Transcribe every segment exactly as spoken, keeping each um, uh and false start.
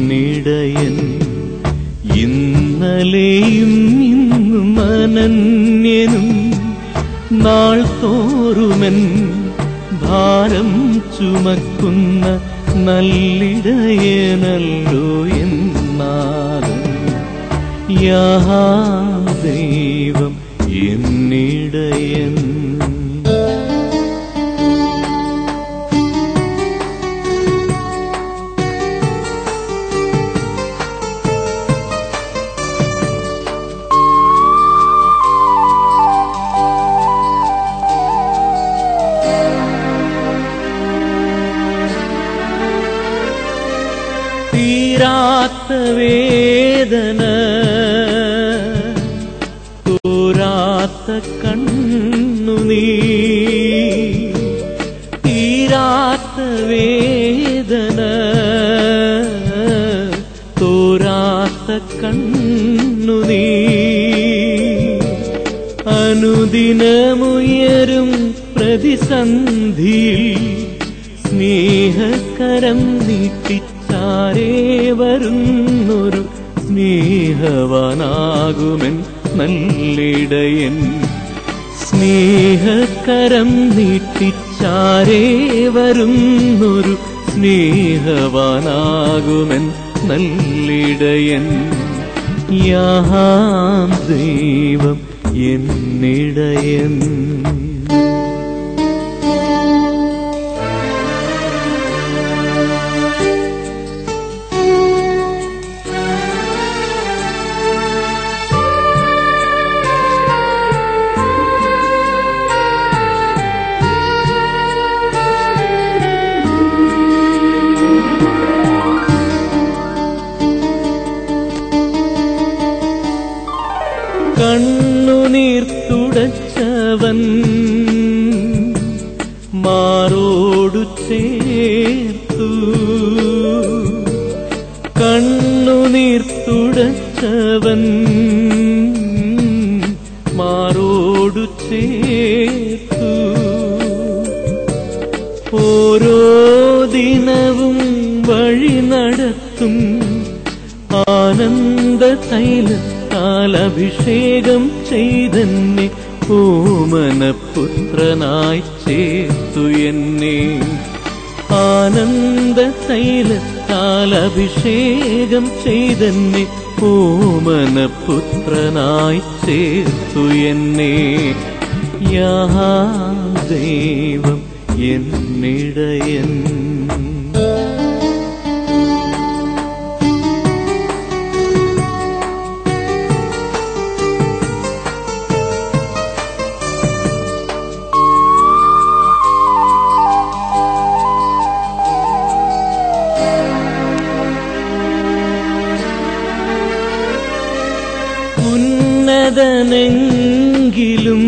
എന്നിടയൻ. ഇന്നലെയും ഇന്നും അനന്യനും നാൾ തോറുമെൻ ഭാരം ചുമക്കുന്ന നല്ലിടയനല്ലോ എന്നാലും. യാഹാ ദൈവം എന്നിടയൻ. തീരാത്ത വേദന തോരാത്ത കണ്ണുനീർ. തീരാത്ത വേദന തോരാത്ത കണ്ണുനീർ. അനുദിനമുയരും പ്രതിസന്ധിയിൽ സ്നേഹകരം നീട്ടിച്ചാരേ വരുന്നൊരു സ്നേഹവാനാകുമെൻ നല്ലിടയൻ. സ്നേഹകരം നീട്ടിച്ചാരേ വരുന്നൊരു സ്നേഹവാനാകുമെൻ നല്ലിടയൻ. യാഹാം ദൈവം എന്നിടയൻ. കണ്ണുനീർ തുടച്ചവൻ മാറോടു ചേർത്തു. കണ്ണുനീർ തുടച്ചവൻ മാറോടു ചേർത്തു. ഓരോ ദിനവും വഴി നടത്തും ആനന്ദ തൈലത്താൽ അഭിഷേകം ചെയ്തെന്നെ ഓമനപുത്രനായി ചേർത്തു എന്നെ. ആനന്ദ തൈലത്താൽ അഭിഷേകം ചെയ്തെന്നെ ഓമനപുത്രനായി ചേർത്തു എന്നെ. യാഹാ ദൈവം എന്നിടയൻ. ഉന്നതനെങ്കിലും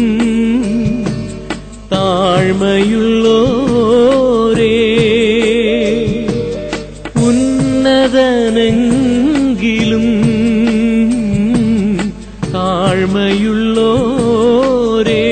താഴ്മയുള്ളോരേ. ഉന്നതനെങ്കിലും താഴ്മയുള്ളോരേ.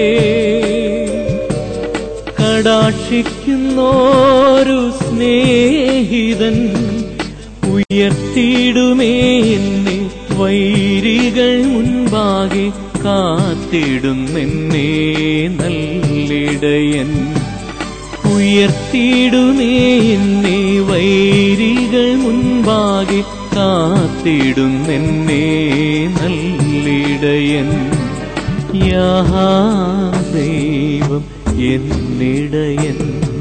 കടാക്ഷിക്കുന്നോരു സ്നേഹിതൻ ഉയർത്തിയിടുമേ എന്നെ. വൈരികൾ മുൻപാകെ കാത്തിടുന്നെന്നെ നല്ലിടയൻ. ഉയർത്തിയിടുമേ എന്നെ. വൈരികൾ മുൻപാകെ കാത്തിടുന്നെന്നെ നല്ലിടയൻ. യാഹാ ദൈവം എന്നിടയൻ.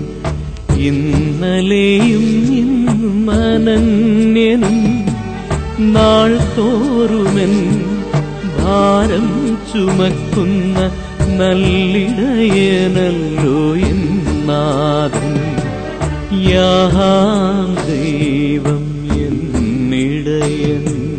ഇന്നലെയും ഇന്നും അനന്യനും നാൾ തോറുമെൻ ഭാരം ചുമക്കുന്ന നല്ലിടയനല്ലോ എന്നാഥൻ. യാഹാ ദൈവം എന്നിടയൻ.